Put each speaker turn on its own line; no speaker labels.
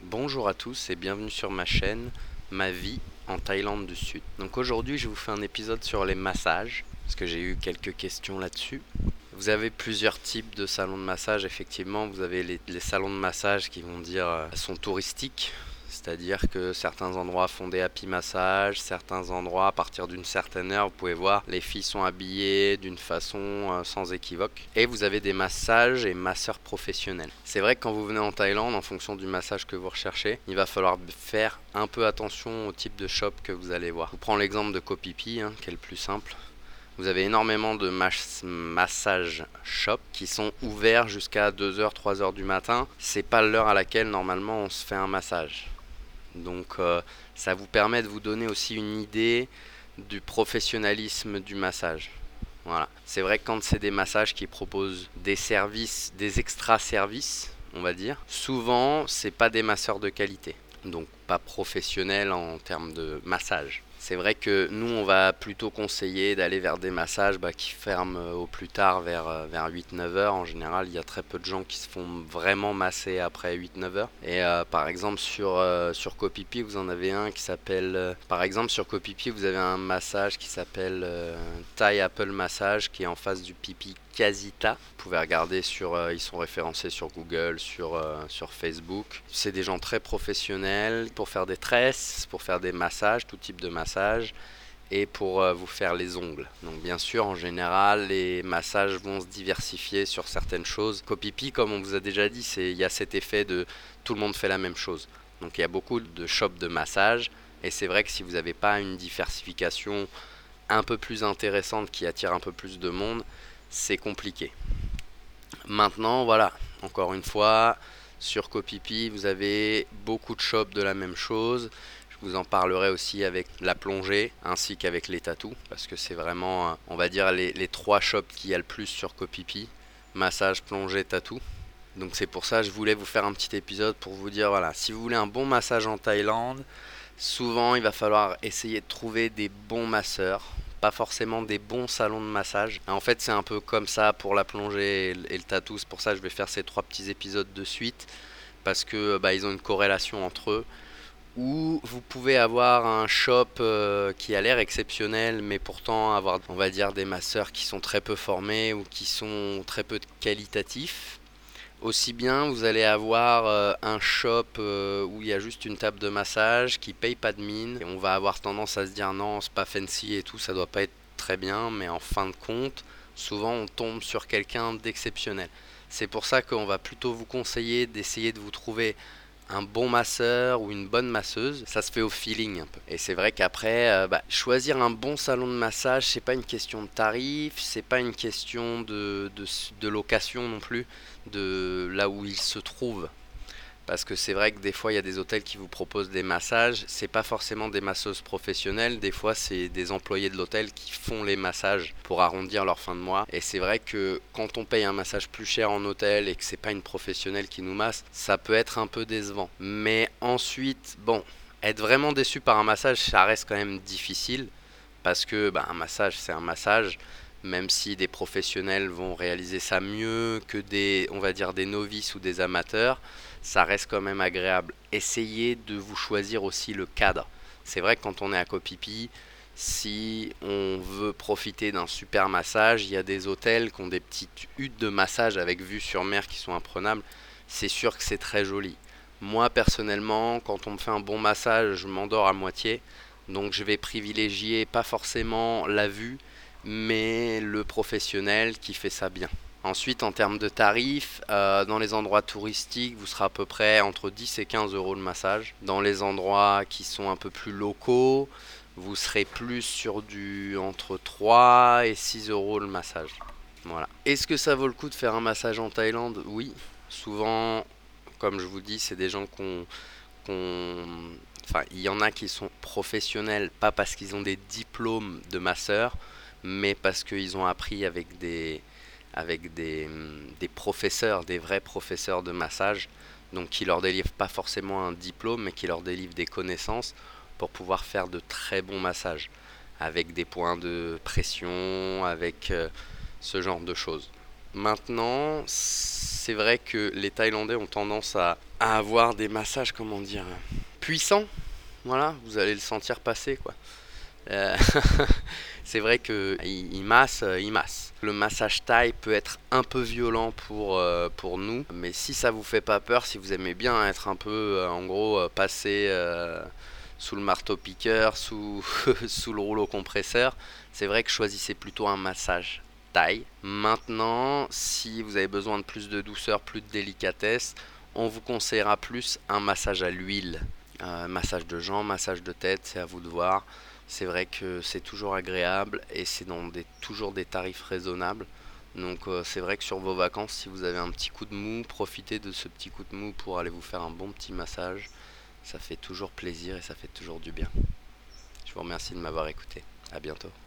Bonjour à tous et bienvenue sur ma chaîne, ma vie en Thaïlande du Sud. Donc aujourd'hui je vous fais un épisode sur les massages, parce que j'ai eu quelques questions là-dessus. Vous avez plusieurs types de salons de massage, effectivement. Vous avez les salons de massage qui vont dire sont touristiques, c'est-à-dire que certains endroits font des happy massages, certains endroits à partir d'une certaine heure, vous pouvez voir, les filles sont habillées d'une façon sans équivoque. Et vous avez des massages et masseurs professionnels. C'est vrai que quand vous venez en Thaïlande, en fonction du massage que vous recherchez, il va falloir faire un peu attention au type de shop que vous allez voir. Je vous prends l'exemple de Koh Phi Phi, qui est le plus simple. Vous avez énormément de massage shops qui sont ouverts jusqu'à 2 heures, 3 heures du matin. C'est pas l'heure à laquelle normalement on se fait un massage. Donc ça vous permet de vous donner aussi une idée du professionnalisme du massage. Voilà. C'est vrai que quand c'est des massages qui proposent des services, des extra services, on va dire, souvent c'est pas des masseurs de qualité. Donc pas professionnels en termes de massage. C'est vrai que nous, on va plutôt conseiller d'aller vers des massages qui ferment au plus tard vers 8-9 heures. En général, il y a très peu de gens qui se font vraiment masser après 8-9 heures. Et par exemple, sur Koh Phi Phi, vous en avez un qui s'appelle... par exemple, sur Koh Phi Phi, vous avez un massage qui s'appelle Thai Apple Massage, qui est en face du Pipi Casita. Vous pouvez regarder ils sont référencés sur Google, sur Facebook. C'est des gens très professionnels pour faire des tresses, pour faire des massages, tout type de massage, et pour vous faire les ongles. Donc bien sûr, en général, les massages vont se diversifier sur certaines choses. Koh Phi Phi, comme on vous a déjà dit, il y a cet effet de tout le monde fait la même chose. Donc il y a beaucoup de shops de massage, et c'est vrai que si vous n'avez pas une diversification un peu plus intéressante qui attire un peu plus de monde, c'est compliqué. Maintenant, voilà, encore une fois, sur Koh Phi Phi, vous avez beaucoup de shops de la même chose. Je vous en parlerai aussi avec la plongée ainsi qu'avec les tatous, parce que c'est vraiment, on va dire, les trois shops qu'il y a le plus sur Koh Phi Phi: massage, plongée, tatou. Donc c'est pour ça que je voulais vous faire un petit épisode pour vous dire, voilà, si vous voulez un bon massage en Thaïlande, souvent il va falloir essayer de trouver des bons masseurs, pas forcément des bons salons de massage. En fait, c'est un peu comme ça pour la plongée et le tatou. C'est pour ça que je vais faire ces trois petits épisodes de suite, parce que ils ont une corrélation entre eux. Ou vous pouvez avoir un shop qui a l'air exceptionnel, mais pourtant avoir, on va dire, des masseurs qui sont très peu formés ou qui sont très peu qualitatifs. Aussi bien, vous allez avoir un shop où il y a juste une table de massage qui paye pas de mine. Et on va avoir tendance à se dire non, c'est pas fancy et tout, ça doit pas être très bien. Mais en fin de compte, souvent on tombe sur quelqu'un d'exceptionnel. C'est pour ça qu'on va plutôt vous conseiller d'essayer de vous trouver un bon masseur ou une bonne masseuse. Ça se fait au feeling un peu. Et c'est vrai qu'après, choisir un bon salon de massage, c'est pas une question de tarif, c'est pas une question de location non plus, de là où il se trouve. Parce que c'est vrai que des fois, il y a des hôtels qui vous proposent des massages. C'est pas forcément des masseuses professionnelles. Des fois, c'est des employés de l'hôtel qui font les massages pour arrondir leur fin de mois. Et c'est vrai que quand on paye un massage plus cher en hôtel et que c'est pas une professionnelle qui nous masse, ça peut être un peu décevant. Mais ensuite, bon, être vraiment déçu par un massage, ça reste quand même difficile. Parce que un massage, c'est un massage. Même si des professionnels vont réaliser ça mieux que on va dire, des novices ou des amateurs, ça reste quand même agréable. Essayez de vous choisir aussi le cadre. C'est vrai que quand on est à Koh Phi Phi, si on veut profiter d'un super massage, il y a des hôtels qui ont des petites huttes de massage avec vue sur mer qui sont imprenables. C'est sûr que c'est très joli. Moi personnellement, quand on me fait un bon massage, je m'endors à moitié. Donc je vais privilégier pas forcément la vue, mais le professionnel qui fait ça bien. Ensuite, en termes de tarifs, dans les endroits touristiques, vous serez à peu près entre 10 et 15 euros le massage. Dans les endroits qui sont un peu plus locaux, vous serez plus sur du entre 3 et 6 euros le massage. Voilà. Est-ce que ça vaut le coup de faire un massage en Thaïlande? Oui. Souvent, comme je vous dis, c'est des gens Enfin, il y en a qui sont professionnels, pas parce qu'ils ont des diplômes de masseur, mais parce qu'ils ont appris avec des professeurs, des vrais professeurs de massage, donc qui leur délivrent pas forcément un diplôme, mais qui leur délivrent des connaissances pour pouvoir faire de très bons massages, avec des points de pression, avec ce genre de choses. Maintenant, c'est c'est vrai que les Thaïlandais ont tendance à avoir des massages, comment dire, puissants. Voilà, vous allez le sentir passer, quoi. Euh, c'est vrai que il masse, il masse. Le massage thaï peut être un peu violent pour nous, mais si ça vous fait pas peur, si vous aimez bien être un peu, en gros, passer sous le marteau-piqueur, sous, sous le rouleau compresseur, c'est vrai que choisissez plutôt un massage thaï. Maintenant, si vous avez besoin de plus de douceur, plus de délicatesse, on vous conseillera plus un massage à l'huile. Massage de jambes, massage de tête, c'est à vous de voir. C'est vrai que c'est toujours agréable et c'est dans toujours des tarifs raisonnables. Donc c'est vrai que sur vos vacances, si vous avez un petit coup de mou, profitez de ce petit coup de mou pour aller vous faire un bon petit massage. Ça fait toujours plaisir et ça fait toujours du bien. Je vous remercie de m'avoir écouté. À bientôt.